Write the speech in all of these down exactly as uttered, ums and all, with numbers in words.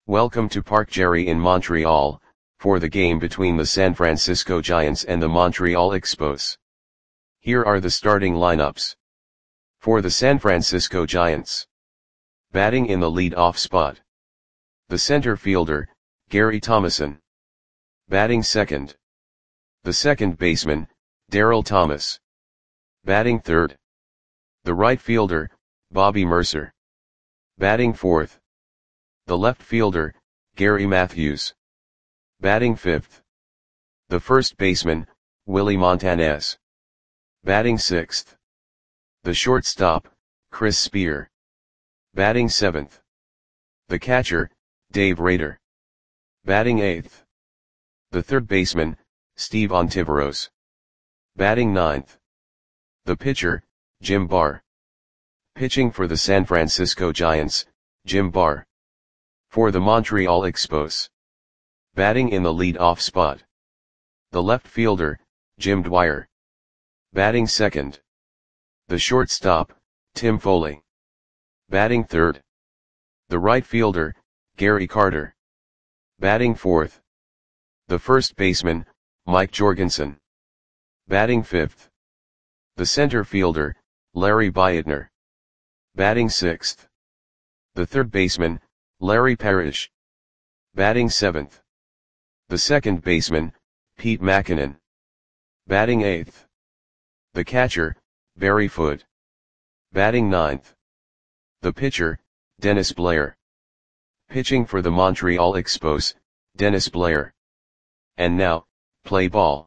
Welcome to Parc Jerry in Montreal, for the game between the San Francisco Giants and the Montreal Expos. Here are the starting lineups. For the San Francisco Giants. Batting in the lead-off spot. The center fielder, Gary Thomasson. Batting second. The second baseman, Daryl Thomas. Batting third. The right fielder, Bobby Murcer. Batting fourth. The left fielder, Gary Matthews. Batting fifth. The first baseman, Willie Montanez. Batting sixth. The shortstop, Chris Spear. Batting seventh. The catcher, Dave Rader. Batting eighth. The third baseman, Steve Ontiveros. Batting ninth. The pitcher, Jim Barr. Pitching for the San Francisco Giants, Jim Barr. For the Montreal Expos. Batting in the lead-off spot. The left fielder, Jim Dwyer. Batting second. The shortstop, Tim Foley. Batting third. The right fielder, Gary Carter. Batting fourth. The first baseman, Mike Jorgensen. Batting fifth. The center fielder, Larry Beitner. Batting sixth. The third baseman, Larry Parrish. Batting seventh. The second baseman, Pete Mackinnon. Batting eighth. The catcher, Barry Foote. Batting ninth. The pitcher, Dennis Blair. Pitching for the Montreal Expos, Dennis Blair. And now, play ball.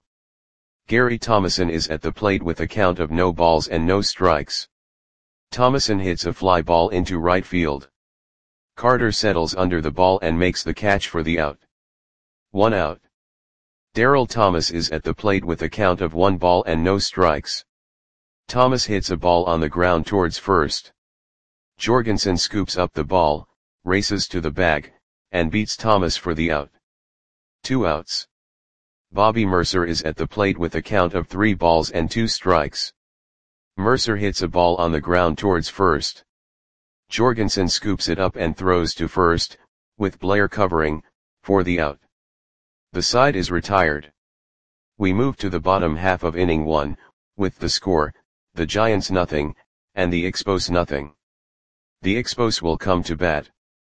Gary Thomasson is at the plate with a count of no balls and no strikes. Thomasson hits a fly ball into right field. Carter settles under the ball and makes the catch for the out. One out. Daryl Thomas is at the plate with a count of one ball and no strikes. Thomas hits a ball on the ground towards first. Jorgensen scoops up the ball, races to the bag, and beats Thomas for the out. Two outs. Bobby Murcer is at the plate with a count of three balls and two strikes. Murcer hits a ball on the ground towards first. Jorgensen scoops it up and throws to first, with Blair covering, for the out. The side is retired. We move to the bottom half of inning one, with the score, the Giants nothing, and the Expos nothing. The Expos will come to bat.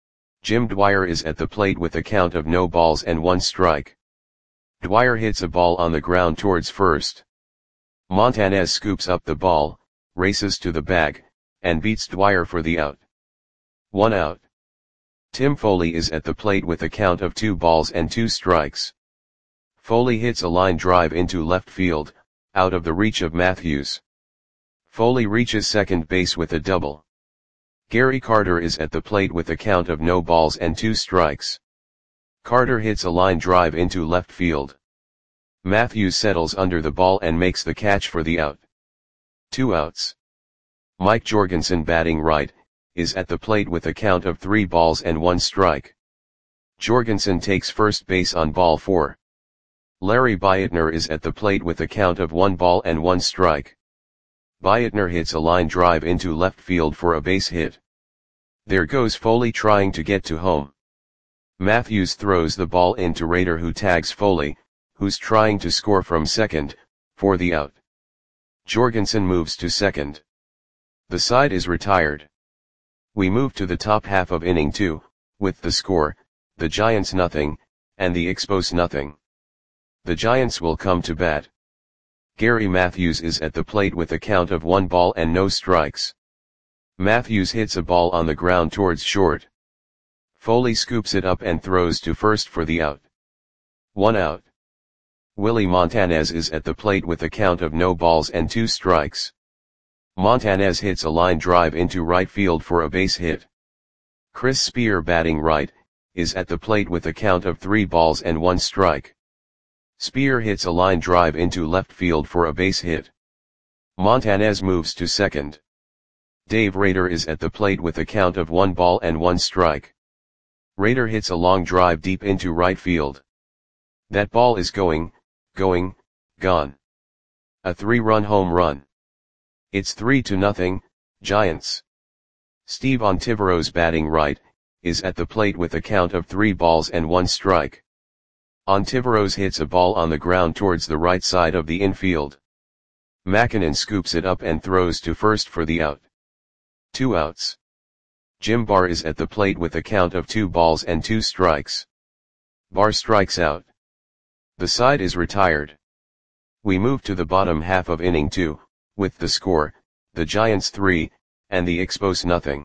Jim Dwyer is at the plate with a count of no balls and one strike. Dwyer hits a ball on the ground towards first. Montanez scoops up the ball, races to the bag, and beats Dwyer for the out. One out. Tim Foley is at the plate with a count of two balls and two strikes. Foley hits a line drive into left field, out of the reach of Matthews. Foley reaches second base with a double. Gary Carter is at the plate with a count of no balls and two strikes. Carter hits a line drive into left field. Matthews settles under the ball and makes the catch for the out. Two outs. Mike Jorgensen, batting right, is at the plate with a count of three balls and one strike. Jorgensen takes first base on ball four. Larry Beitner is at the plate with a count of one ball and one strike. Beitner hits a line drive into left field for a base hit. There goes Foley trying to get to home. Matthews throws the ball into Rader, who tags Foley, who's trying to score from second, for the out. Jorgensen moves to second. The side is retired. We move to the top half of inning two, with the score, the Giants nothing, and the Expos nothing. The Giants will come to bat. Gary Matthews is at the plate with a count of one ball and no strikes. Matthews hits a ball on the ground towards short. Foley scoops it up and throws to first for the out. One out. Willie Montanez is at the plate with a count of no balls and two strikes. Montanez hits a line drive into right field for a base hit. Chris Spear, batting right, is at the plate with a count of three balls and one strike. Spear hits a line drive into left field for a base hit. Montanez moves to second. Dave Rader is at the plate with a count of one ball and one strike. Rader hits a long drive deep into right field. That ball is going, going, gone. A three-run home run. It's three to nothing, Giants. Steve Ontiveros, batting right, is at the plate with a count of three balls and one strike. Ontiveros hits a ball on the ground towards the right side of the infield. Makinen scoops it up and throws to first for the out. Two outs. Jim Barr is at the plate with a count of two balls and two strikes. Barr strikes out. The side is retired. We move to the bottom half of inning two, with the score, the Giants three, and the Expos nothing.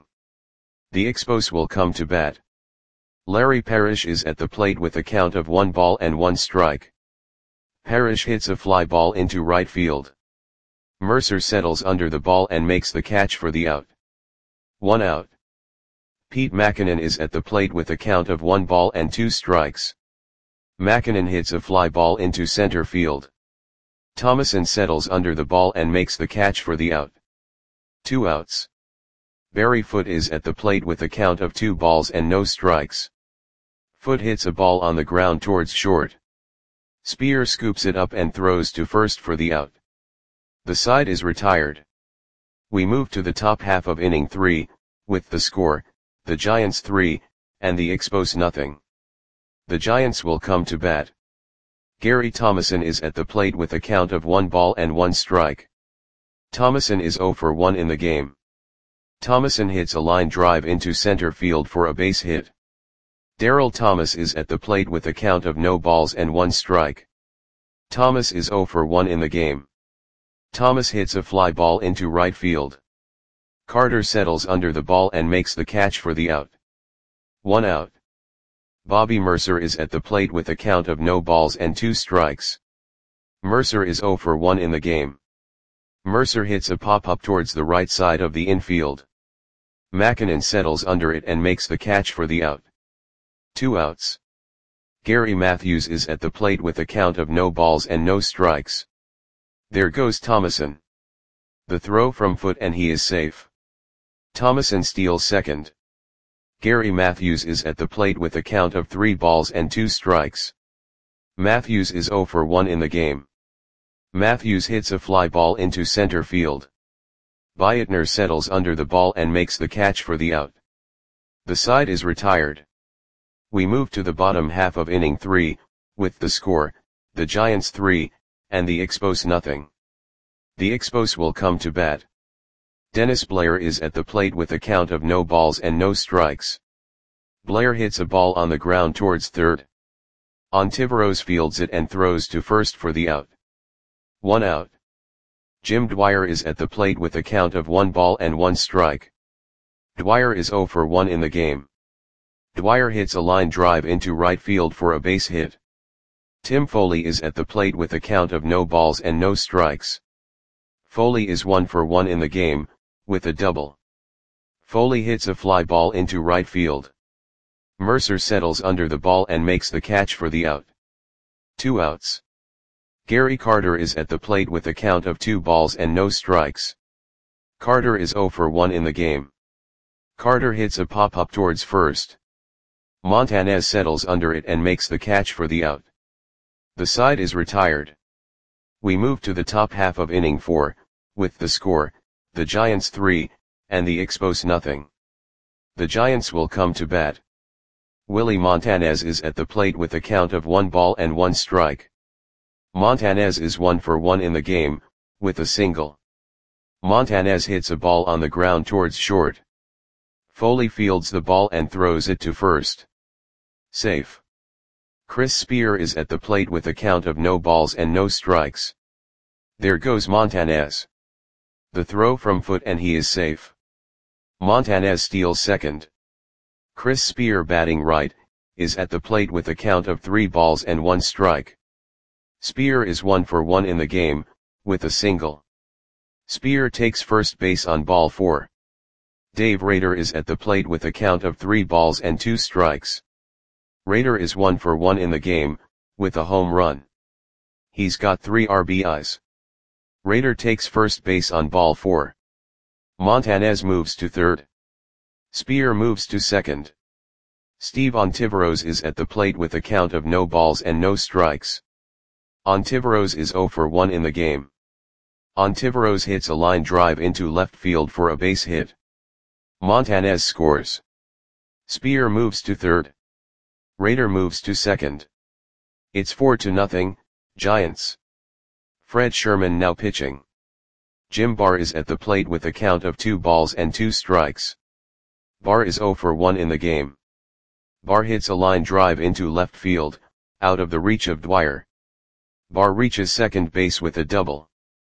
The Expos will come to bat. Larry Parrish is at the plate with a count of one ball and one strike. Parrish hits a fly ball into right field. Mercer settles under the ball and makes the catch for the out. One out. Pete Makinen is at the plate with a count of one ball and two strikes. Makinen hits a fly ball into center field. Thomason settles under the ball and makes the catch for the out. Two outs. Barry Foote is at the plate with a count of two balls and no strikes. Foote hits a ball on the ground towards short. Spear scoops it up and throws to first for the out. The side is retired. We move to the top half of inning three, with the score, the Giants three, and the Expos nothing. The Giants will come to bat. Gary Thomason is at the plate with a count of one ball and one strike. Thomason is zero for one in the game. Thomason hits a line drive into center field for a base hit. Darryl Thomas is at the plate with a count of no balls and one strike. Thomas is zero for one in the game. Thomas hits a fly ball into right field. Carter settles under the ball and makes the catch for the out. One out. Bobby Mercer is at the plate with a count of no balls and two strikes. Mercer is zero for one in the game. Mercer hits a pop-up towards the right side of the infield. Makinen settles under it and makes the catch for the out. Two outs. Gary Matthews is at the plate with a count of no balls and no strikes. There goes Thomason. The throw from Foote and he is safe. Thomason steals second. Gary Matthews is at the plate with a count of three balls and two strikes. Matthews is zero for one in the game. Matthews hits a fly ball into center field. Beitner settles under the ball and makes the catch for the out. The side is retired. We move to the bottom half of inning three, with the score, the Giants three, and the Expos nothing. The Expos will come to bat. Dennis Blair is at the plate with a count of no balls and no strikes. Blair hits a ball on the ground towards third. Ontiveros fields it and throws to first for the out. One out. Jim Dwyer is at the plate with a count of one ball and one strike. Dwyer is zero for one in the game. Dwyer hits a line drive into right field for a base hit. Tim Foley is at the plate with a count of no balls and no strikes. Foley is one for one in the game, with a double. Foley hits a fly ball into right field. Mercer settles under the ball and makes the catch for the out. Two outs. Gary Carter is at the plate with a count of two balls and no strikes. Carter is zero for one in the game. Carter hits a pop-up towards first. Montanez settles under it and makes the catch for the out. The side is retired. We move to the top half of inning four, with the score, the Giants three, and the Expos nothing. The Giants will come to bat. Willie Montanez is at the plate with a count of one ball and one strike. Montanez is one for one in the game, with a single. Montanez hits a ball on the ground towards short. Foley fields the ball and throws it to first. Safe. Chris Spear is at the plate with a count of no balls and no strikes. There goes Montanez. The throw from Foote and he is safe. Montanez steals second. Chris Spear, batting right, is at the plate with a count of three balls and one strike. Spear is one for one in the game, with a single. Spear takes first base on ball four. Dave Rader is at the plate with a count of three balls and two strikes. Rader is one for one in the game, with a home run. He's got three R B Is. Rader takes first base on ball four. Montanez moves to third. Spear moves to second. Steve Ontiveros is at the plate with a count of no balls and no strikes. Ontiveros is zero for one in the game. Ontiveros hits a line drive into left field for a base hit. Montanez scores. Spear moves to third. Raider moves to second. It's four to nothing, Giants. Fred Sherman now pitching. Jim Barr is at the plate with a count of two balls and two strikes. Barr is zero for one in the game. Barr hits a line drive into left field, out of the reach of Dwyer. Barr reaches second base with a double.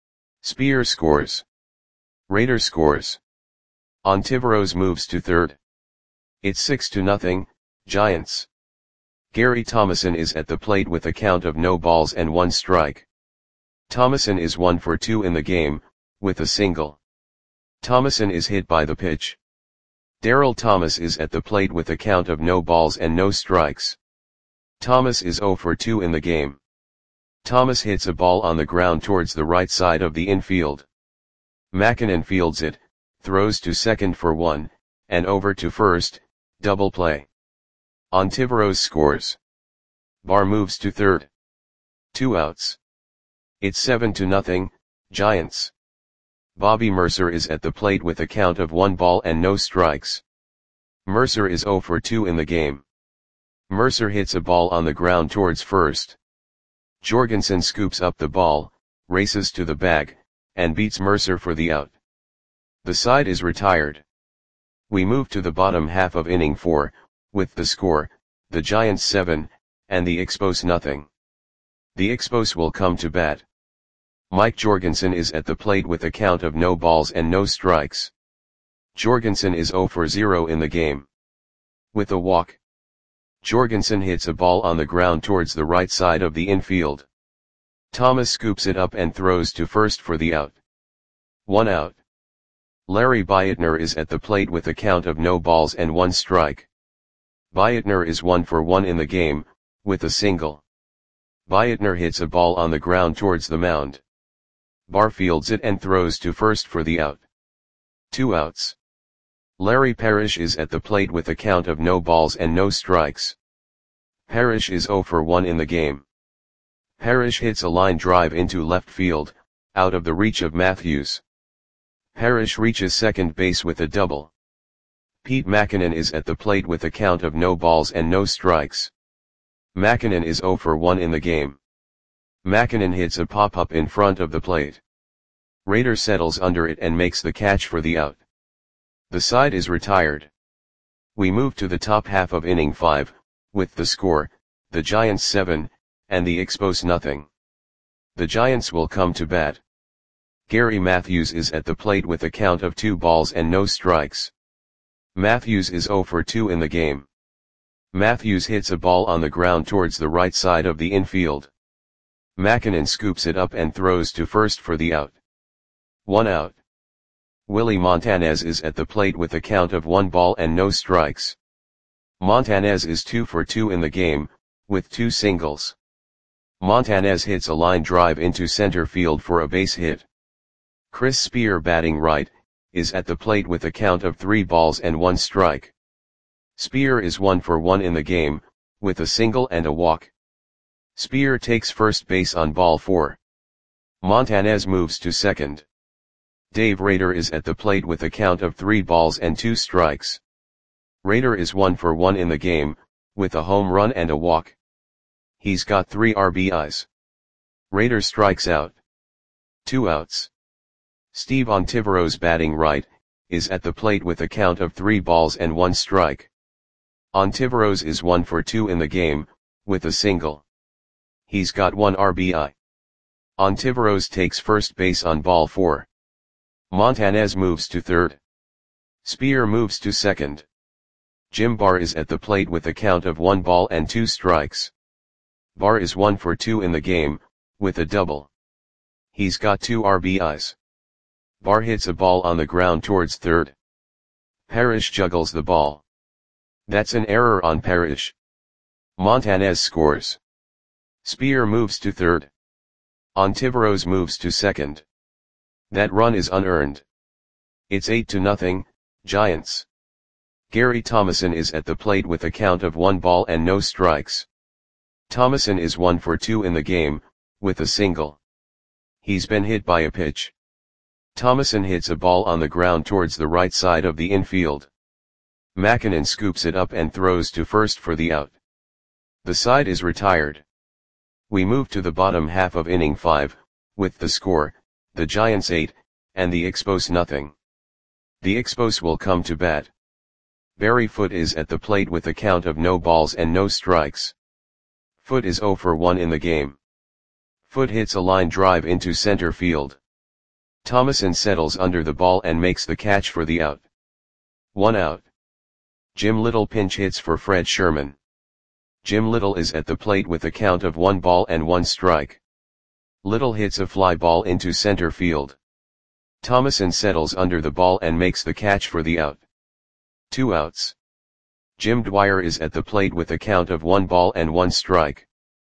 Spear scores. Raider scores. Ontiveros moves to third. It's six to nothing, Giants. Gary Thomason is at the plate with a count of no balls and one strike. Thomason is one for two in the game, with a single. Thomason is hit by the pitch. Darrell Thomas is at the plate with a count of no balls and no strikes. Thomas is zero for two in the game. Thomas hits a ball on the ground towards the right side of the infield. Mackinnon fields it, throws to second for one, and over to first, double play. Ontiveros scores. Barr moves to third. Two outs. It's seven to nothing, Giants. Bobby Mercer is at the plate with a count of one ball and no strikes. Mercer is zero for two in the game. Mercer hits a ball on the ground towards first. Jorgensen scoops up the ball, races to the bag, and beats Mercer for the out. The side is retired. We move to the bottom half of inning four, with the score, the Giants seven, and the Expos nothing. The Expos will come to bat. Mike Jorgensen is at the plate with a count of no balls and no strikes. Jorgensen is zero for zero in the game. With a walk, Jorgensen hits a ball on the ground towards the right side of the infield. Thomas scoops it up and throws to first for the out. One out. Larry Bietner is at the plate with a count of no balls and one strike. Bietner is one for one in the game, with a single. Bietner hits a ball on the ground towards the mound. Barr fields it and throws to first for the out. Two outs. Larry Parrish is at the plate with a count of no balls and no strikes. Parrish is zero for one in the game. Parrish hits a line drive into left field, out of the reach of Matthews. Parrish reaches second base with a double. Pete Mackinnon is at the plate with a count of no balls and no strikes. Mackinnon is zero for one in the game. Mackinnon hits a pop-up in front of the plate. Raider settles under it and makes the catch for the out. The side is retired. We move to the top half of inning five, with the score, the Giants seven, and the Expos nothing. The Giants will come to bat. Gary Matthews is at the plate with a count of two balls and no strikes. Matthews is zero for two in the game. Matthews hits a ball on the ground towards the right side of the infield. Mackinnon scoops it up and throws to first for the out. One out. Willie Montanez is at the plate with a count of one ball and no strikes. Montanez is two for two in the game, with two singles. Montanez hits a line drive into center field for a base hit. Chris Spear, batting right, is at the plate with a count of three balls and one strike. Spear is one for one in the game, with a single and a walk. Spear takes first base on ball four. Montanez moves to second. Dave Raider is at the plate with a count of three balls and two strikes. Raider is one for one in the game, with a home run and a walk. He's got three R B Is. Raider strikes out. Two outs. Steve Ontiveros, batting right, is at the plate with a count of three balls and one strike. Ontiveros is one for two in the game, with a single. He's got one R B I. Ontiveros takes first base on ball four. Montanez moves to third. Spear moves to second. Jim Barr is at the plate with a count of one ball and two strikes. Barr is one for two in the game, with a double. He's got two R B Is. Barr hits a ball on the ground towards third. Parrish juggles the ball. That's an error on Parrish. Montanez scores. Spear moves to third. Ontiveros moves to second. That run is unearned. It's eight to nothing, Giants. Gary Thomason is at the plate with a count of one ball and no strikes. Thomason is one for two in the game, with a single. He's been hit by a pitch. Thomason hits a ball on the ground towards the right side of the infield. McKinnon scoops it up and throws to first for the out. The side is retired. We move to the bottom half of inning five, with the score, the Giants eight, and the Expos nothing. The Expos will come to bat. Barry Foote is at the plate with a count of no balls and no strikes. Foote is oh for one in the game. Foote hits a line drive into center field. Thomason settles under the ball and makes the catch for the out. One out. Jim Little pinch hits for Fred Sherman. Jim Little is at the plate with a count of one ball and one strike. Little hits a fly ball into center field. Thomason settles under the ball and makes the catch for the out. Two outs. Jim Dwyer is at the plate with a count of one ball and one strike.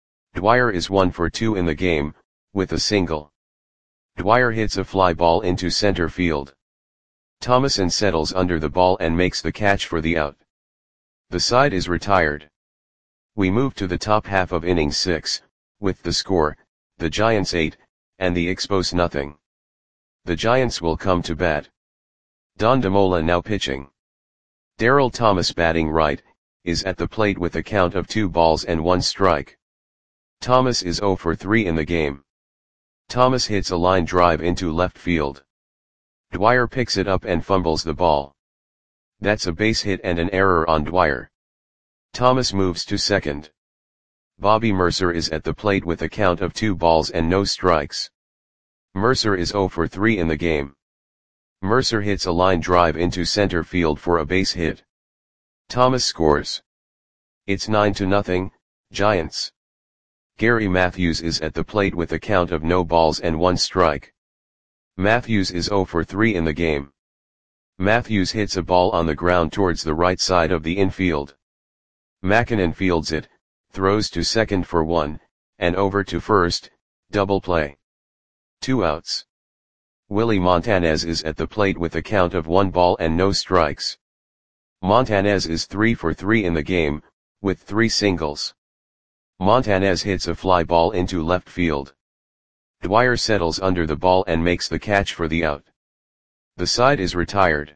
Dwyer is one for two in the game, with a single. Dwyer hits a fly ball into center field. Thomason settles under the ball and makes the catch for the out. The side is retired. We move to the top half of inning six, with the score, the Giants eight, and the Expos nothing. The Giants will come to bat. Don DeMola now pitching. Darryl Thomas batting right, is at the plate with a count of two balls and one strike. Thomas is oh for three in the game. Thomas hits a line drive into left field. Dwyer picks it up and fumbles the ball. That's a base hit and an error on Dwyer. Thomas moves to second. Bobby Mercer is at the plate with a count of two balls and no strikes. Mercer is oh for three in the game. Mercer hits a line drive into center field for a base hit. Thomas scores. It's nine to nothing, Giants. Gary Matthews is at the plate with a count of no balls and one strike. Matthews is oh for three in the game. Matthews hits a ball on the ground towards the right side of the infield. McKinnon fields it, throws to second for one, and over to first, double play. Two outs. Willie Montanez is at the plate with a count of one ball and no strikes. Montanez is three for three in the game, with three singles. Montanez hits a fly ball into left field. Dwyer settles under the ball and makes the catch for the out. The side is retired.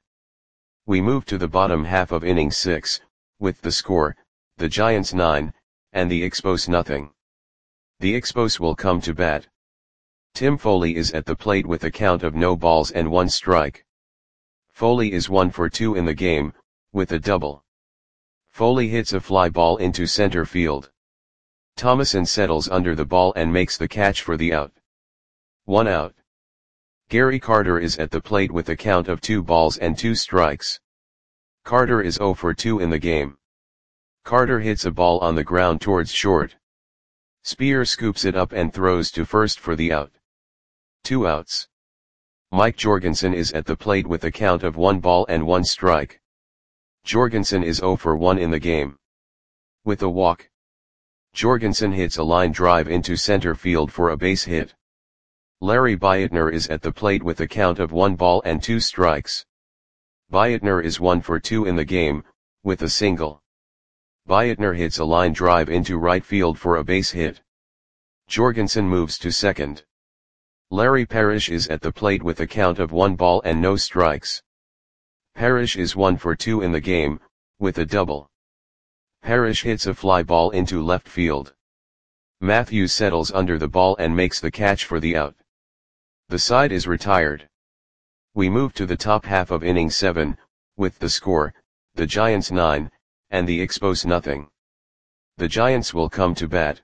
We move to the bottom half of inning six, with the score, the Giants nine, and the Expos nothing. The Expos will come to bat. Tim Foley is at the plate with a count of no balls and one strike. Foley is one for two in the game, with a double. Foley hits a fly ball into center field. Thomason settles under the ball and makes the catch for the out. One out. Gary Carter is at the plate with a count of two balls and two strikes. Carter is oh for two in the game. Carter hits a ball on the ground towards short. Spear scoops it up and throws to first for the out. Two outs. Mike Jorgensen is at the plate with a count of one ball and one strike. Jorgensen is oh for one in the game. With a walk. Jorgensen hits a line drive into center field for a base hit. Larry Beitner is at the plate with a count of one ball and two strikes. Beitner is one for two in the game, with a single. Beitner hits a line drive into right field for a base hit. Jorgensen moves to second. Larry Parrish is at the plate with a count of one ball and no strikes. Parrish is one for two in the game, with a double. Parrish hits a fly ball into left field. Matthews settles under the ball and makes the catch for the out. The side is retired. We move to the top half of inning seven, with the score, the Giants nine, and the Expos nothing. The Giants will come to bat.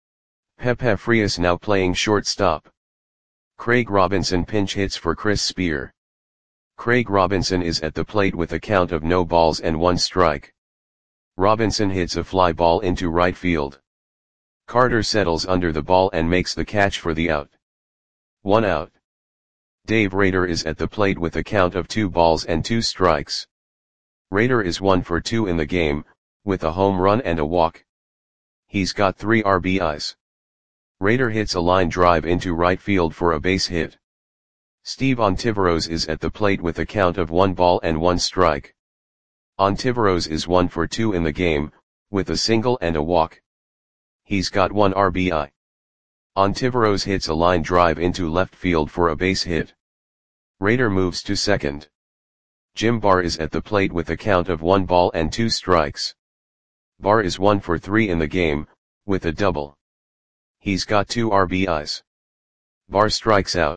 Pepe Frias now playing shortstop. Craig Robinson pinch hits for Chris Spear. Craig Robinson is at the plate with a count of no balls and one strike. Robinson hits a fly ball into right field. Carter settles under the ball and makes the catch for the out. One out. Dave Rader is at the plate with a count of two balls and two strikes. Rader is one for two in the game, with a home run and a walk. He's got three R B Is. Rader hits a line drive into right field for a base hit. Steve Ontiveros is at the plate with a count of one ball and one strike. Ontiveros is one for two in the game, with a single and a walk. He's got one R B I. Ontiveros hits a line drive into left field for a base hit. Rader moves to second. Jim Barr is at the plate with a count of one ball and two strikes. Barr is one for three in the game, with a double. He's got two R B Is. Barr strikes out.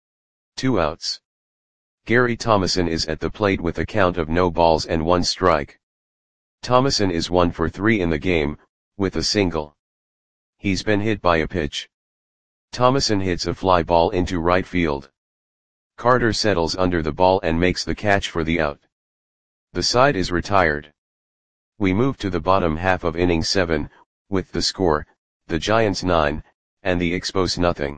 Two outs. Gary Thomasson is at the plate with a count of no balls and one strike. Thomasson is one for three in the game, with a single. He's been hit by a pitch. Thomasson hits a fly ball into right field. Carter settles under the ball and makes the catch for the out. The side is retired. We move to the bottom half of inning seven, with the score, the Giants nine, and the Expos nothing.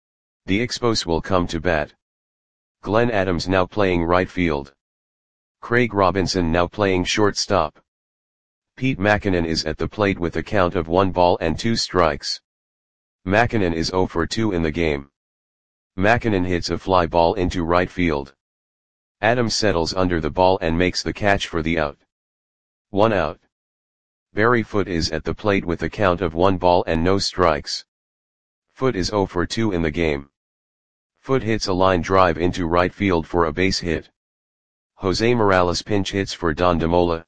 The Expos will come to bat. Glenn Adams now playing right field. Craig Robinson now playing shortstop. Pete Mackinnon is at the plate with a count of one ball and two strikes. Mackinnon is zero for two in the game. Mackinnon hits a fly ball into right field. Adams settles under the ball and makes the catch for the out. One out. Barry Foote is at the plate with a count of one ball and no strikes. Foote is zero for two in the game. Foote hits a line drive into right field for a base hit. Jose Morales pinch hits for Don DeMola.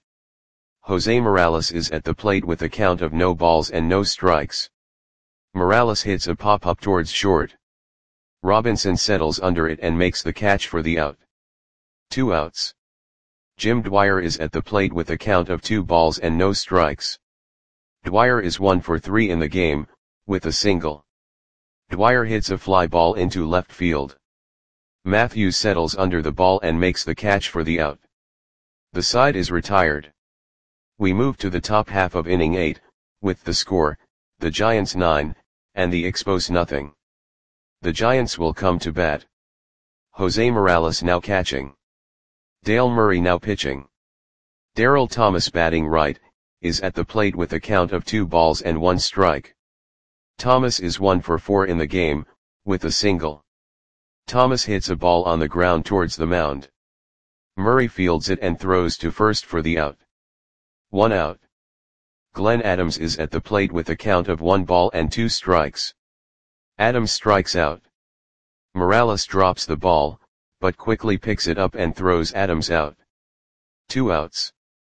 Jose Morales is at the plate with a count of no balls and no strikes. Morales hits a pop-up towards short. Robinson settles under it and makes the catch for the out. Two outs. Jim Dwyer is at the plate with a count of two balls and no strikes. Dwyer is one for three in the game, with a single. Dwyer hits a fly ball into left field. Matthews settles under the ball and makes the catch for the out. The side is retired. We move to the top half of inning eight, with the score, the Giants nine, and the Expos nothing. The Giants will come to bat. Jose Morales now catching. Dale Murray now pitching. Darryl Thomas batting right, is at the plate with a count of two balls and one strike. Thomas is one for four in the game, with a single. Thomas hits a ball on the ground towards the mound. Murray fields it and throws to first for the out. One out. Glenn Adams is at the plate with a count of one ball and two strikes. Adams strikes out. Morales drops the ball, but quickly picks it up and throws Adams out. Two outs.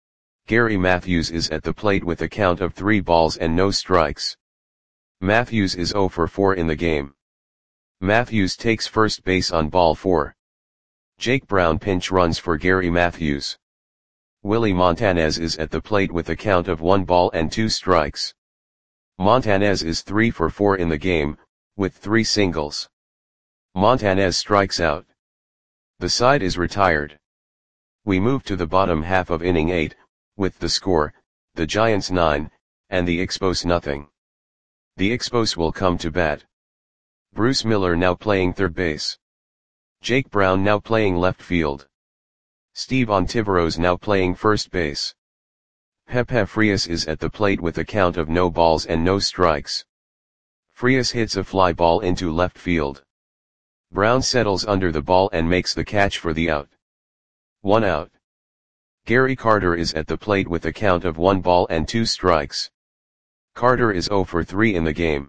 Gary Matthews is at the plate with a count of three balls and no strikes. Matthews is zero for four in the game. Matthews takes first base on ball four. Jake Brown pinch runs for Gary Matthews. Willie Montanez is at the plate with a count of one ball and two strikes. Montanez is three for four in the game, with three singles. Montanez strikes out. The side is retired. We move to the bottom half of inning eight, with the score, the Giants nine, and the Expos nothing. The Expos will come to bat. Bruce Miller now playing third base. Jake Brown now playing left field. Steve Ontiveros now playing first base. Pepe Frias is at the plate with a count of no balls and no strikes. Frias hits a fly ball into left field. Brown settles under the ball and makes the catch for the out. One out. Gary Carter is at the plate with a count of one ball and two strikes. Carter is zero for three in the game.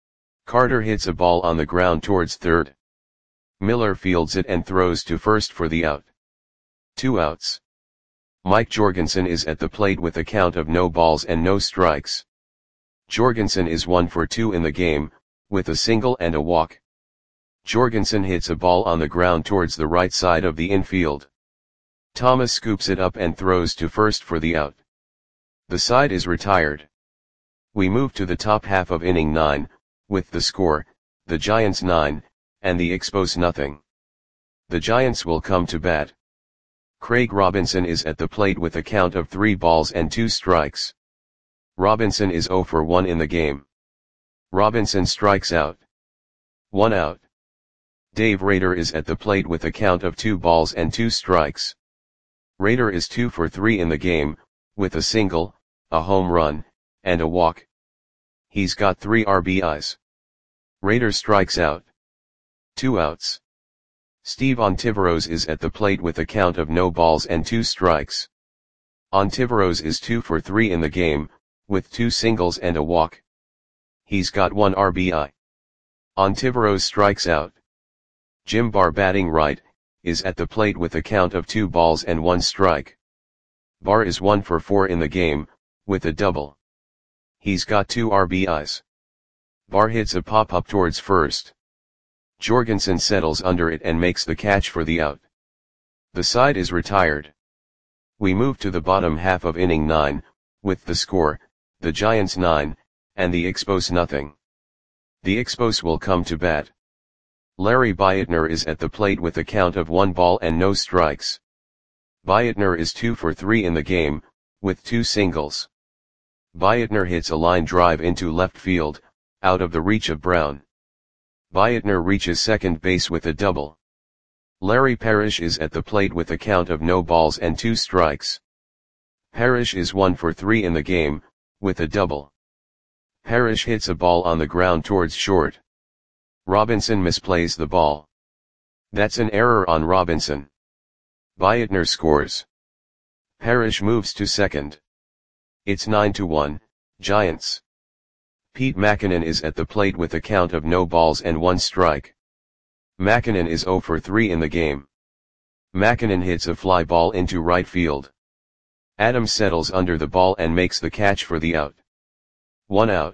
Carter hits a ball on the ground towards third. Miller fields it and throws to first for the out. Two outs. Mike Jorgensen is at the plate with a count of no balls and no strikes. Jorgensen is one for two in the game, with a single and a walk. Jorgensen hits a ball on the ground towards the right side of the infield. Thomas scoops it up and throws to first for the out. The side is retired. We move to the top half of inning nine, with the score, the Giants nine, and the Expos nothing. The Giants will come to bat. Craig Robinson is at the plate with a count of three balls and two strikes. Robinson is zero for one in the game. Robinson strikes out. One out. Dave Rader is at the plate with a count of two balls and two strikes. Rader is two for three in the game, with a single, a home run, and a walk. He's got three R B Is. Rader strikes out. Two outs. Steve Ontiveros is at the plate with a count of no balls and two strikes. Ontiveros is two for three in the game, with two singles and a walk. He's got one R B I. Ontiveros strikes out. Jim Barr batting right, is at the plate with a count of two balls and one strike. Bar is one for four in the game, with a double. He's got two R B Is. Bar hits a pop-up towards first. Jorgensen settles under it and makes the catch for the out. The side is retired. We move to the bottom half of inning nine, with the score, the Giants nine, and the Expos nothing. The Expos will come to bat. Larry Beitner is at the plate with a count of one ball and no strikes. Beitner is two for three in the game, with two singles. Beitner hits a line drive into left field, out of the reach of Brown. Beitner reaches second base with a double. Larry Parrish is at the plate with a count of no balls and two strikes. Parrish is one for three in the game, with a double. Parrish hits a ball on the ground towards short. Robinson misplays the ball. That's an error on Robinson. Beitner scores. Parrish moves to second. It's nine to one, Giants. Pete Mackinnon is at the plate with a count of no balls and one strike. Mackinnon is zero for three in the game. Mackinnon hits a fly ball into right field. Adams settles under the ball and makes the catch for the out. One out.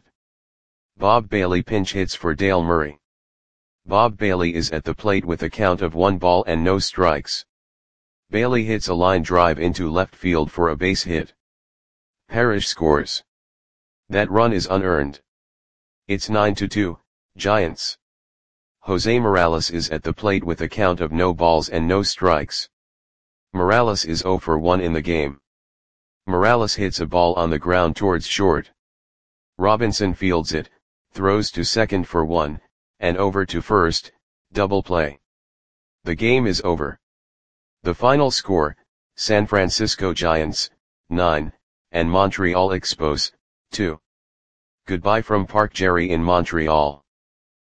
Bob Bailey pinch hits for Dale Murray. Bob Bailey is at the plate with a count of one ball and no strikes. Bailey hits a line drive into left field for a base hit. Parrish scores. That run is unearned. It's nine to two, Giants. Jose Morales is at the plate with a count of no balls and no strikes. Morales is zero for one in the game. Morales hits a ball on the ground towards short. Robinson fields it, throws to second for one, and over to first, double play. The game is over. The final score, San Francisco Giants, nine, and Montreal Expos, two. Goodbye from Park Jerry in Montreal.